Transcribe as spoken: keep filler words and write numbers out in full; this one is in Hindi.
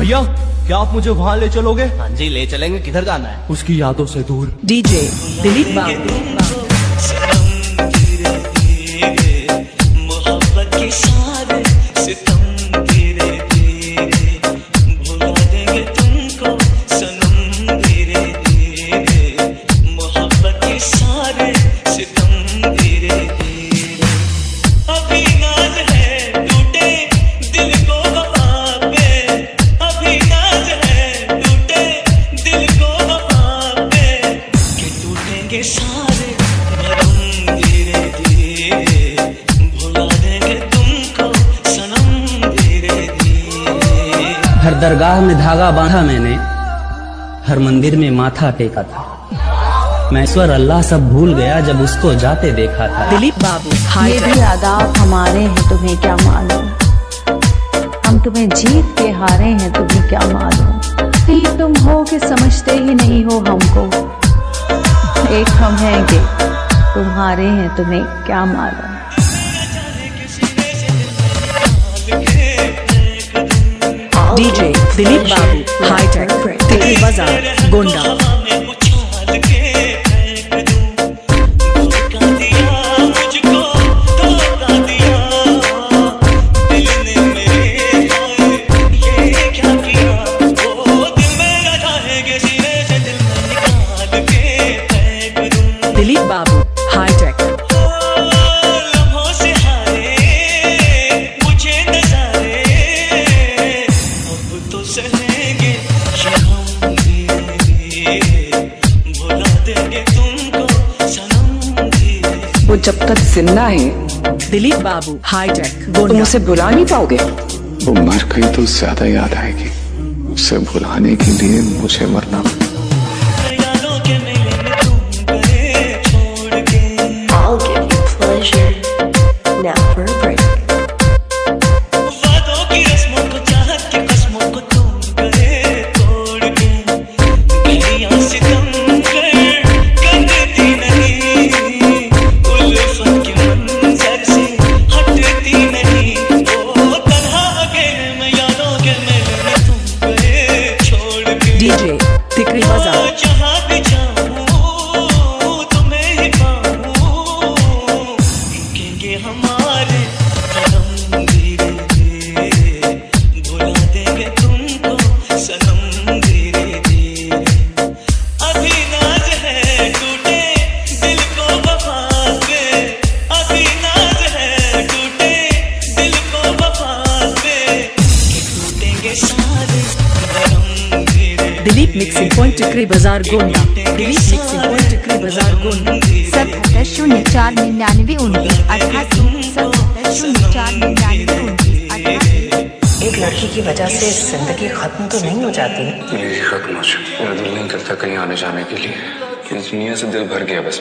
भैया क्या आप मुझे वहाँ ले चलोगे? हाँ जी ले चलेंगे। किधर जाना है? उसकी यादों से दूर। डीजे दिलीप बाबू। मोहब्बत के सारे सितम धीरे धीरे भुला देंगे तुमको सनम धीरे धीरे। मोहब्बत के सारे सितम धीरे धीरे। अभी नाज है टूटे दिल को वफा पे। अभी नाज है टूटे दिल को वफा पे कि टूटेंगे सारे भरम धीरे धीरे। भुला देंगे तुमको सनम धीरे धीरे। हर दरगाह में धागा बांधा मैंने, हर मंदिर में माथा टेका था। मैं ईश्वर अल्लाह सब भूल गया जब उसको जाते देखा था। दिलीप बाबू। ये भी आदाब हमारे हैं तुम्हें क्या मालूम। हम तुम्हें जीत के हारे हैं तुम्हें क्या मालूम। दिल तुम हो कि समझते ही नहीं हो हमको। एक हम हैं कि तुम्हारे हैं तुम्हें क्या मालूम। DJ Dilip Babu hi-tech Tikri Bazar Gonda. Dilip Babu hi tech. वो जब तक जिंदा है दिलीप बाबू हाईटेक तुम गोंडा। उसे भुला नहीं पाओगे। वो मर गई तो ज्यादा याद आएगी। उसे भुलाने के लिए मुझे मरना। I'll give you pleasure. Now for a break. वादों की रस्मों को चाहत की कस्मों को तुम करे तोड़ के। गलियां सितम कर कर देती नहीं। उल्फत के मंजर से हटती नहीं। ओ तन्हा अकेले में यादों के मेले में तुम गए छोड़ के। डीजे टिकरी बाजार। जहाँ भी जाऊँ तुम्हें ही पाऊँ। रुकेंगे हमारे कदम धीरे धीरे। भुला देंगे तुमको सनम धीरे धीरे। अभी नाज है टूटे दिल को वफा पे। अभी नाज है टूटे दिल को वफा पे कि टूटेंगे सारे भरम धीरे। Dilip mixing point Tikri Bazar Gonda. Dilip mixing point Tikri Bazar Gonda. सतहत्तर शून्य चार निन्यानवे उनतीस अठासी। सतहत्तर शून्य चार निन्यानवे उनतीस अठासी। एक लड़की की वजह से जिंदगी खत्म तो नहीं हो जाती। मेरी खत्म हो चुकी। मेरा दिल नहीं करता कहीं आने जाने के लिए। इस दुनिया से दिल भर गया बस।